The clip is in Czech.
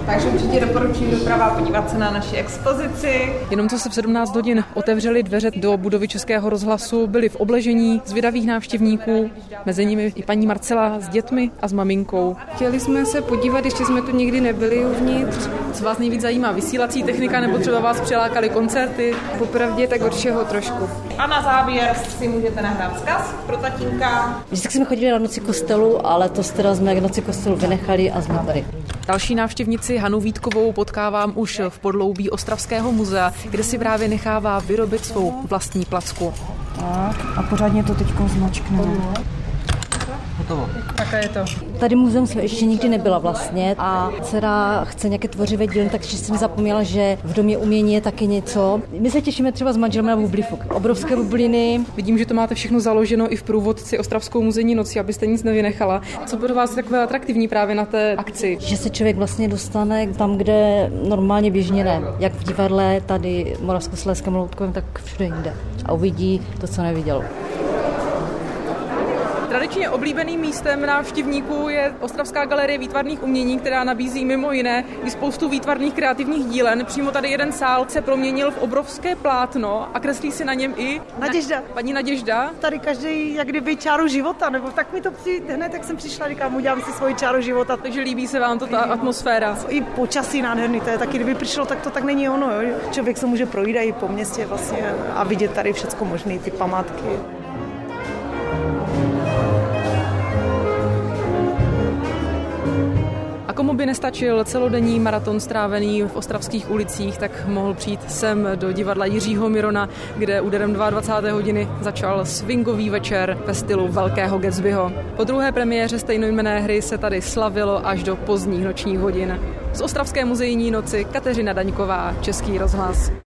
Takže určitě doporučuji doprava podívat se na naši expozici. Jenom co se v 17 hodin otevřely dveře do budovy Českého rozhlasu, byli v obležení zvědavých návštěvníků, mezi nimi i paní Marcela s dětmi a s maminkou. Chtěli jsme se podívat, ještě jsme tu nikdy nebyli uvnitř. Co vás nejvíc zajímá, vysílací technika nebo třeba vás přilákaly koncerty? Popravdě tak od všeho trošku. A na závěr si můžete nahrát vzkaz pro tatínka. Vždycky jsme chodili na noci kostelu, ale to teda jsme noci kostelu vynechali a jsme tady. Další návštěvnici Hanu Vítkovou potkávám už v podloubí Ostravského muzea, kde si právě nechává vyrobit svou vlastní placku. A pořádně to teďko zmačkneme. Hotovo. Také je to. Tady muzeum jsem ještě nikdy nebyla vlastně a dcera chce nějaké tvořivé dílny, takže jsem zapomněla, že v domě umění je taky něco. My se těšíme třeba s manželem na bublifuk. Obrovské bubliny. Vidím, že to máte všechno založeno i v průvodci Ostravskou muzejní noci, abyste nic nevynechala. Co pro vás takové atraktivní právě na té akci? Že se člověk vlastně dostane tam, kde normálně běžně ne. Jak v divadle, tady Moravskoslezském Loutkovém, tak všude jinde. A uvidí to, co neviděl. Tradičně oblíbeným místem návštěvníků je Ostravská galerie výtvarných umění, která nabízí mimo jiné i spoustu výtvarných kreativních dílen. Přímo tady jeden sál se proměnil v obrovské plátno a kreslí si na něm i Naděžda. Paní Naděžda. Tady každý jak kdyby čáru života, nebo tak mi to hned, jak jsem přišla, říkám, udělám si svoji čáru života. Takže líbí se vám to ta atmosféra. I počasí nádherný, to je taky, kdyby přišlo, tak to tak není ono. Jo? Člověk se může projít i po městě vlastně a vidět tady všecko možné, ty památky. A komu by nestačil celodenní maraton strávený v ostravských ulicích, tak mohl přijít sem do divadla Jiřího Mirona, kde úderem 22. hodiny začal swingový večer ve stylu Velkého Gatsbyho. Po druhé premiéře stejnojmenné hry se tady slavilo až do pozdních nočních hodin. Z Ostravské muzejní noci Kateřina Daňková, Český rozhlas.